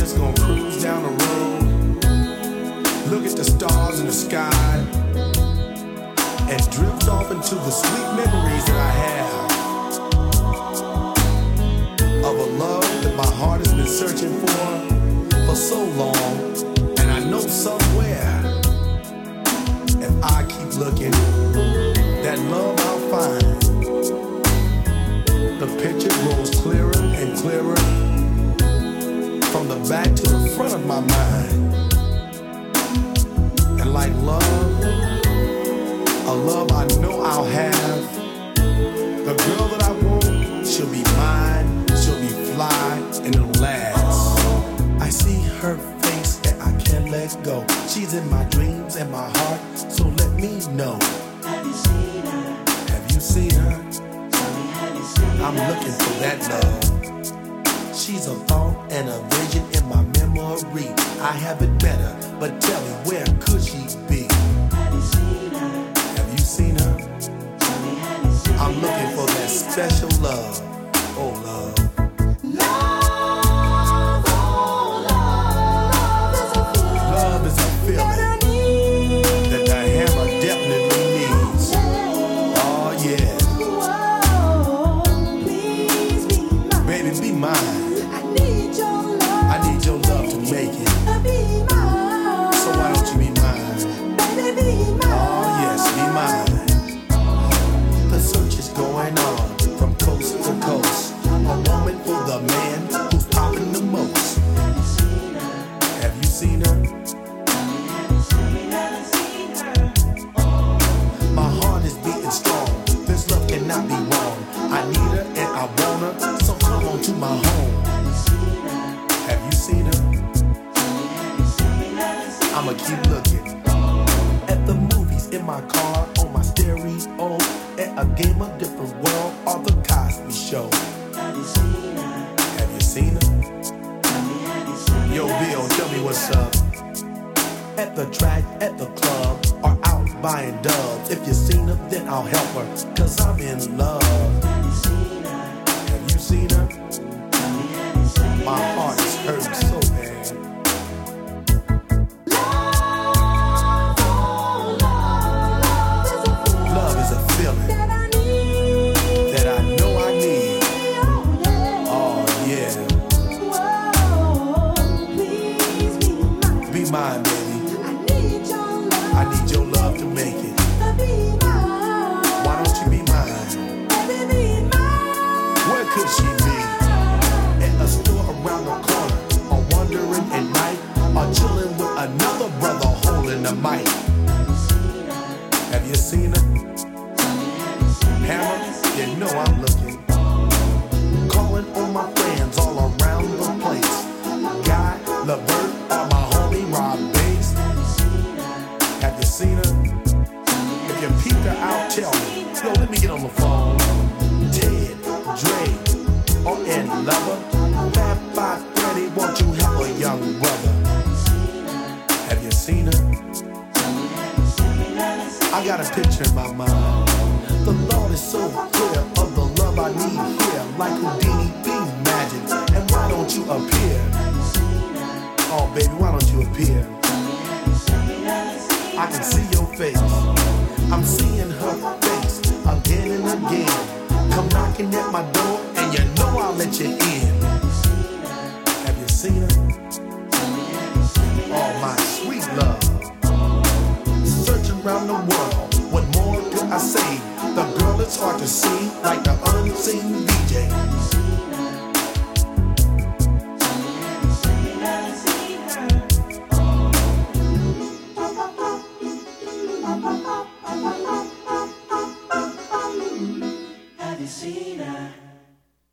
just gonna cruise down the road, look at the stars in the sky, and drift off into the sweet memories that I have of a love that my heart has been searching for so long. And I know somewhere, if I keep looking, that love I'll find. The picture grows clearer and clearer from the back to the front of my mind. And like love, a love I know I'll have, the girl that I want, she'll be mine, she'll be fly, and it'll last. I see her face and I can't let go. She's in my dreams and my heart, so let me know. Have you seen her? Have you seen her? Tell me, have you seen her? I'm looking for that love. She's a thought and a vision in my memory. I have it better, but tell me, where could she be? Have you seen her? Have you seen her? Tell me, have you seen her? I'm looking for that special love. Oh, love. Love, oh, love is a feeling Love is a feeling that the hammer definitely needs. Oh, yeah. Whoa, please be mine. Baby, be mine. I need your love. I need your love to make it. Be mine. So why don't you be mine? Baby, be mine. Oh, yes, be mine. The search is going on from coast to coast. A woman for the man who's popping the most. Have you seen her? My heart is beating strong. This love cannot be wrong. I need her and I want her, so come on to my home. Have you seen her? I'ma keep looking. At the movies, in my car, on my stereo, at a game of different world, or the Cosby Show. Have you seen her? Yo, Bill, tell me what's up. At the track, at the club, or out buying dubs. If you seen her, then I'll help her, cause I'm in love. Have you seen her? My heart is hurting so bad. Love is a feeling that I know I need. Oh, yeah. Be mine, baby. I need your love to make it. Why don't you be mine? Where could she be? At a store around the corner, or wandering at night, or chilling with another brother holding the mic. Have you seen her? Hammer, you know I'm looking. Calling on my friends all around the place. Guy, Levert, or my homie Rob Bass. Have you seen her? If you peeped her out, tell me. Yo, let me get on the phone. Ted, Dre, or Ed Lover. Fab 530, won't you help a young brother? Have you seen her? I got a picture in my mind. The Lord is so clear of the love I need here. Like Houdini being magic. And why don't you appear? Oh, baby, why don't you appear? I can see your face. I'm seeing her face again and again. Come knocking at my door, and you know I'll let you in. Have you seen her? Oh, my sweet love. Searching around the world, what more could I say? The girl is hard to see, like the unseen DJ.